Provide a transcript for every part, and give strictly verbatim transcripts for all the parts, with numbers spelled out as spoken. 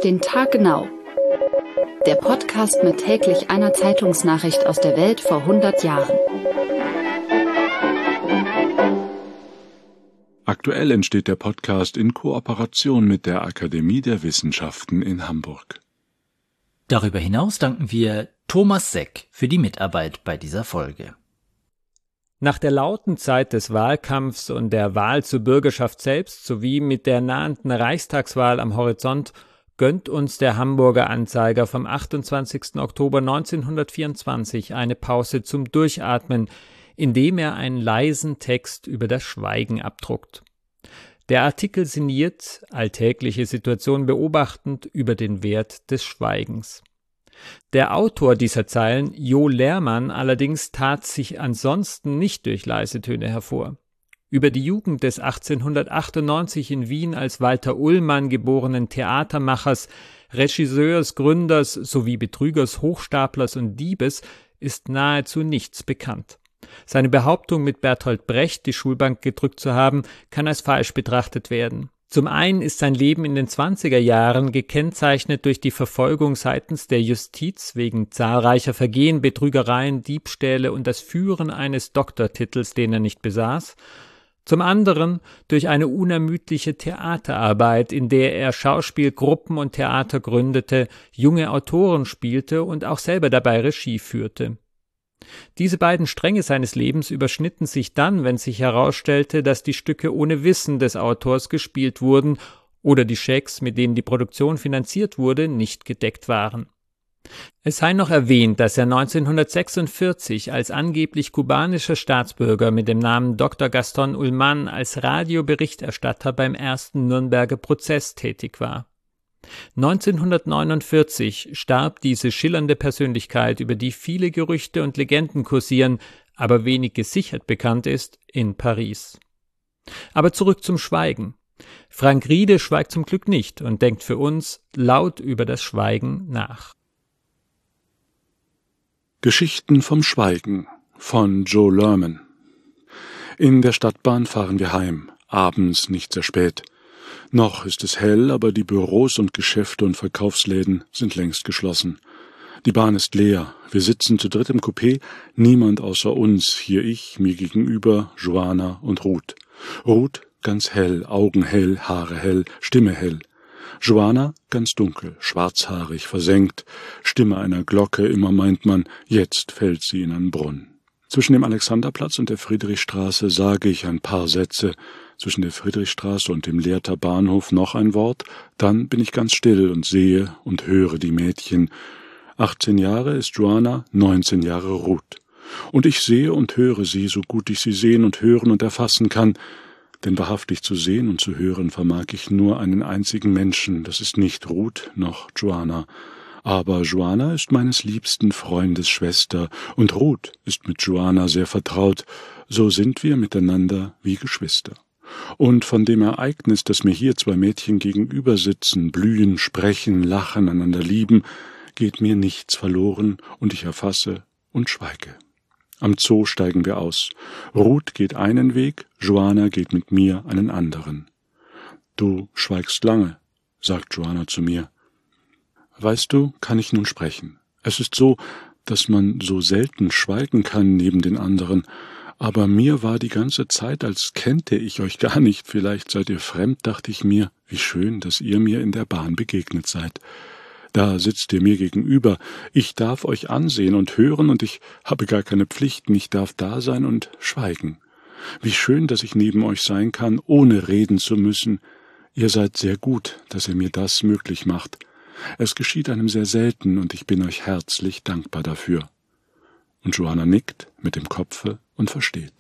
den Tag genau. Der Podcast mit täglich einer Zeitungsnachricht aus der Welt vor hundert Jahren. Aktuell entsteht der Podcast in Kooperation mit der Akademie der Wissenschaften in Hamburg. Darüber hinaus danken wir Thomas Seck für die Mitarbeit bei dieser Folge. Nach der lauten Zeit des Wahlkampfs und der Wahl zur Bürgerschaft selbst sowie mit der nahenden Reichstagswahl am Horizont gönnt uns der Hamburger Anzeiger vom achtundzwanzigsten Oktober neunzehnhundertvierundzwanzig eine Pause zum Durchatmen, indem er einen leisen Text über das Schweigen abdruckt. Der Artikel sinniert, alltägliche Situationen beobachtend, über den Wert des Schweigens. Der Autor dieser Zeilen, Jo Lehrmann, allerdings tat sich ansonsten nicht durch leise Töne hervor. Über die Jugend des achtzehnhundertachtundneunzig in Wien als Walter Ullmann geborenen Theatermachers, Regisseurs, Gründers sowie Betrügers, Hochstaplers und Diebes ist nahezu nichts bekannt. Seine Behauptung, mit Bertolt Brecht die Schulbank gedrückt zu haben, kann als falsch betrachtet werden. Zum einen ist sein Leben in den zwanziger Jahren gekennzeichnet durch die Verfolgung seitens der Justiz wegen zahlreicher Vergehen, Betrügereien, Diebstähle und das Führen eines Doktortitels, den er nicht besaß. Zum anderen durch eine unermüdliche Theaterarbeit, in der er Schauspielgruppen und Theater gründete, junge Autoren spielte und auch selber dabei Regie führte. Diese beiden Stränge seines Lebens überschnitten sich dann, wenn sich herausstellte, dass die Stücke ohne Wissen des Autors gespielt wurden oder die Schecks, mit denen die Produktion finanziert wurde, nicht gedeckt waren. Es sei noch erwähnt, dass er neunzehnhundertsechsundvierzig als angeblich kubanischer Staatsbürger mit dem Namen Doktor Gaston Ullmann als Radioberichterstatter beim ersten Nürnberger Prozess tätig war. neunzehnhundertneunundvierzig starb diese schillernde Persönlichkeit, über die viele Gerüchte und Legenden kursieren, aber wenig gesichert bekannt ist, in Paris. Aber zurück zum Schweigen. Frank Riede schweigt zum Glück nicht und denkt für uns laut über das Schweigen nach. Geschichten vom Schweigen von Joe Lerman. In der Stadtbahn fahren wir heim, abends nicht sehr spät. Noch ist es hell, aber die Büros und Geschäfte und Verkaufsläden sind längst geschlossen. Die Bahn ist leer, wir sitzen zu dritt im Coupé, niemand außer uns, hier ich, mir gegenüber, Joanna und Ruth. Ruth ganz hell, Augen hell, Haare hell, Stimme hell. Joanna ganz dunkel, schwarzhaarig, versenkt, Stimme einer Glocke, immer meint man, jetzt fällt sie in einen Brunnen. Zwischen dem Alexanderplatz und der Friedrichstraße sage ich ein paar Sätze, zwischen der Friedrichstraße und dem Lehrter Bahnhof noch ein Wort, dann bin ich ganz still und sehe und höre die Mädchen. achtzehn Jahre ist Joanna, neunzehn Jahre Ruth. Und ich sehe und höre sie, so gut ich sie sehen und hören und erfassen kann, denn wahrhaftig zu sehen und zu hören vermag ich nur einen einzigen Menschen, das ist nicht Ruth noch Joanna. Aber Joanna ist meines liebsten Freundes Schwester, und Ruth ist mit Joanna sehr vertraut, so sind wir miteinander wie Geschwister. Und von dem Ereignis, dass mir hier zwei Mädchen gegenüber sitzen, blühen, sprechen, lachen, einander lieben, geht mir nichts verloren, und ich erfasse und schweige. Am Zoo steigen wir aus. Ruth geht einen Weg, Joanna geht mit mir einen anderen. »Du schweigst lange«, sagt Joanna zu mir. »Weißt du, kann ich nun sprechen. Es ist so, dass man so selten schweigen kann neben den anderen, aber mir war die ganze Zeit, als kennte ich euch gar nicht, vielleicht seid ihr fremd, dachte ich mir, wie schön, dass ihr mir in der Bahn begegnet seid. Da sitzt ihr mir gegenüber, ich darf euch ansehen und hören, und ich habe gar keine Pflichten, ich darf da sein und schweigen. Wie schön, dass ich neben euch sein kann, ohne reden zu müssen. Ihr seid sehr gut, dass ihr mir das möglich macht. Es geschieht einem sehr selten, und ich bin euch herzlich dankbar dafür.« Und Joanna nickt mit dem Kopfe und versteht.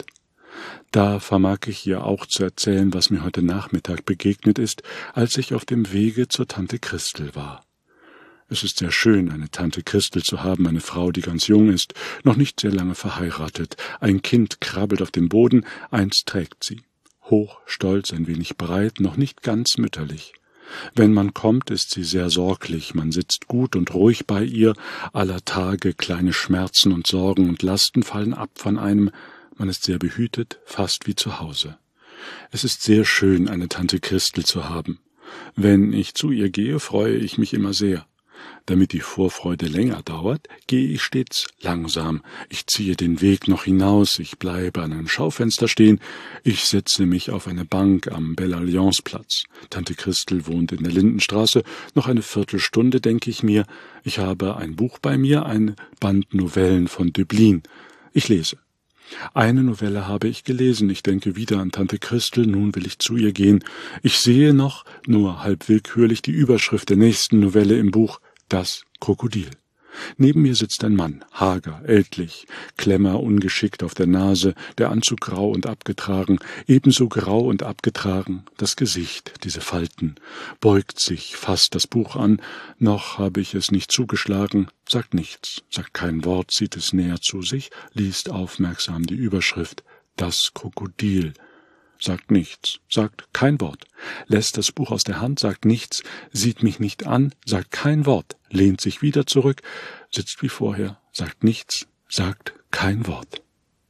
Da vermag ich ihr auch zu erzählen, was mir heute Nachmittag begegnet ist, als ich auf dem Wege zur Tante Christel war. Es ist sehr schön, eine Tante Christel zu haben, eine Frau, die ganz jung ist, noch nicht sehr lange verheiratet. Ein Kind krabbelt auf dem Boden, eins trägt sie. Hoch, stolz, ein wenig breit, noch nicht ganz mütterlich. Wenn man kommt, ist sie sehr sorglich, man sitzt gut und ruhig bei ihr, aller Tage kleine Schmerzen und Sorgen und Lasten fallen ab von einem, man ist sehr behütet, fast wie zu Hause. Es ist sehr schön, eine Tante Christel zu haben. Wenn ich zu ihr gehe, freue ich mich immer sehr. Damit die Vorfreude länger dauert, gehe ich stets langsam. Ich ziehe den Weg noch hinaus, ich bleibe an einem Schaufenster stehen, ich setze mich auf eine Bank am Belle-Alliance-Platz. Tante Christel wohnt in der Lindenstraße. Noch eine Viertelstunde, denke ich mir. Ich habe ein Buch bei mir, ein Band Novellen von Döblin. Ich lese. Eine Novelle habe ich gelesen, ich denke wieder an Tante Christel, nun will ich zu ihr gehen. Ich sehe noch, nur halb willkürlich, die Überschrift der nächsten Novelle im Buch, Das Krokodil. Neben mir sitzt ein Mann, hager, ältlich, Klemmer ungeschickt auf der Nase, der Anzug grau und abgetragen, ebenso grau und abgetragen, das Gesicht, diese Falten, beugt sich, fasst das Buch an, noch habe ich es nicht zugeschlagen, sagt nichts, sagt kein Wort, zieht es näher zu sich, liest aufmerksam die Überschrift, Das Krokodil, sagt nichts, sagt kein Wort, lässt das Buch aus der Hand, sagt nichts, sieht mich nicht an, sagt kein Wort, lehnt sich wieder zurück, sitzt wie vorher, sagt nichts, sagt kein Wort.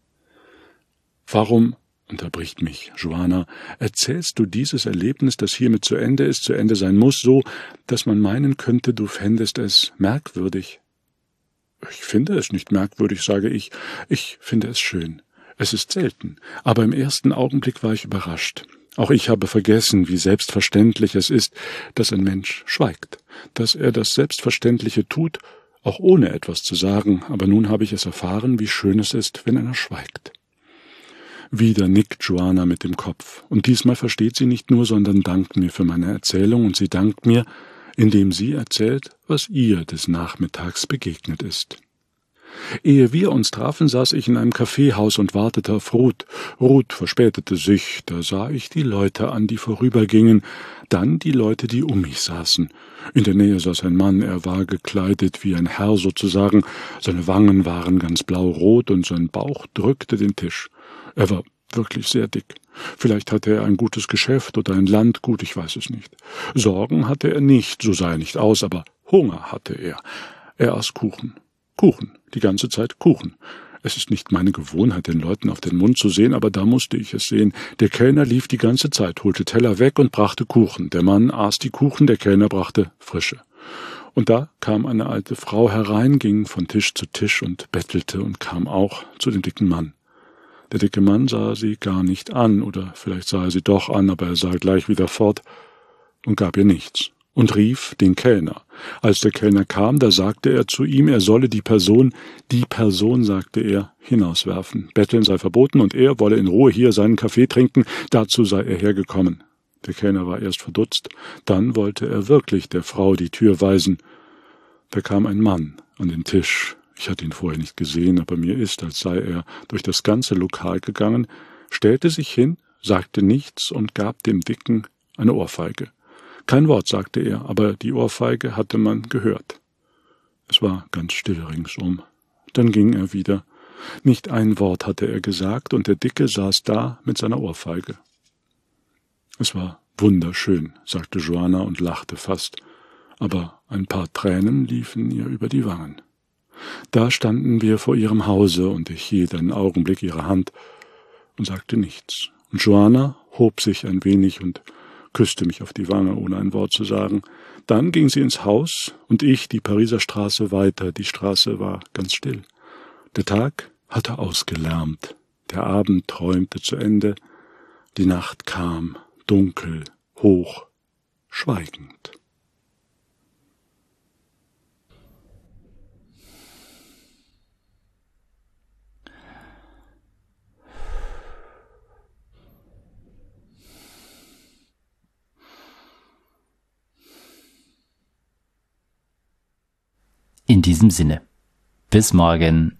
Warum, unterbricht mich Joanna, erzählst du dieses Erlebnis, das hiermit zu Ende ist, zu Ende sein muss, so, dass man meinen könnte, du fändest es merkwürdig? Ich finde es nicht merkwürdig, sage ich, ich finde es schön. Es ist selten, aber im ersten Augenblick war ich überrascht. Auch ich habe vergessen, wie selbstverständlich es ist, dass ein Mensch schweigt, dass er das Selbstverständliche tut, auch ohne etwas zu sagen, aber nun habe ich es erfahren, wie schön es ist, wenn einer schweigt. Wieder nickt Joanna mit dem Kopf, und diesmal versteht sie nicht nur, sondern dankt mir für meine Erzählung, und sie dankt mir, indem sie erzählt, was ihr des Nachmittags begegnet ist. Ehe wir uns trafen, saß ich in einem Kaffeehaus und wartete auf Ruth. Ruth verspätete sich, da sah ich die Leute an, die vorübergingen, dann die Leute, die um mich saßen. In der Nähe saß ein Mann, er war gekleidet wie ein Herr sozusagen, seine Wangen waren ganz blau-rot und sein Bauch drückte den Tisch. Er war wirklich sehr dick. Vielleicht hatte er ein gutes Geschäft oder ein Landgut, ich weiß es nicht. Sorgen hatte er nicht, so sah er nicht aus, aber Hunger hatte er. Er aß Kuchen. Kuchen, die ganze Zeit Kuchen. Es ist nicht meine Gewohnheit, den Leuten auf den Mund zu sehen, aber da musste ich es sehen. Der Kellner lief die ganze Zeit, holte Teller weg und brachte Kuchen. Der Mann aß die Kuchen, der Kellner brachte frische. Und da kam eine alte Frau herein, ging von Tisch zu Tisch und bettelte und kam auch zu dem dicken Mann. Der dicke Mann sah sie gar nicht an, oder vielleicht sah er sie doch an, aber er sah gleich wieder fort und gab ihr nichts. Und rief den Kellner. Als der Kellner kam, da sagte er zu ihm, er solle die Person, die Person, sagte er, hinauswerfen. Betteln sei verboten und er wolle in Ruhe hier seinen Kaffee trinken, dazu sei er hergekommen. Der Kellner war erst verdutzt, dann wollte er wirklich der Frau die Tür weisen. Da kam ein Mann an den Tisch. Ich hatte ihn vorher nicht gesehen, aber mir ist, als sei er durch das ganze Lokal gegangen, stellte sich hin, sagte nichts und gab dem Dicken eine Ohrfeige. Kein Wort, sagte er, aber die Ohrfeige hatte man gehört. Es war ganz still ringsum. Dann ging er wieder. Nicht ein Wort hatte er gesagt, und der Dicke saß da mit seiner Ohrfeige. Es war wunderschön, sagte Joanna und lachte fast, aber ein paar Tränen liefen ihr über die Wangen. Da standen wir vor ihrem Hause, und ich hielt einen Augenblick ihre Hand und sagte nichts. Und Joanna hob sich ein wenig und küsste mich auf die Wange, ohne ein Wort zu sagen. Dann ging sie ins Haus und ich die Pariser Straße weiter. Die Straße war ganz still. Der Tag hatte ausgelärmt. Der Abend träumte zu Ende. Die Nacht kam, dunkel, hoch, schweigend. In diesem Sinne. Bis morgen.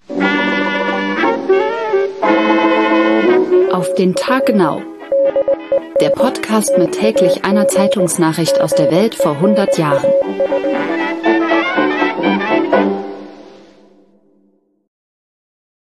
Auf den Tag genau. Der Podcast mit täglich einer Zeitungsnachricht aus der Welt vor hundert Jahren.